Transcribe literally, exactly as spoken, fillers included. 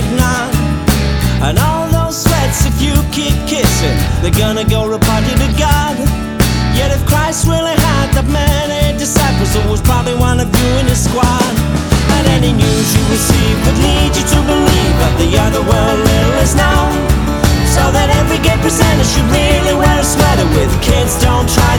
eggnog. And all those sweats, if you keep kissing, they're gonna go report you to God. Yet if Christ really had that many disciples, there was probably one of you in his squad. And any news you receive could lead you to believe that the other world little is known. So that every gay presenter should really wear a sweater with "Kids don't try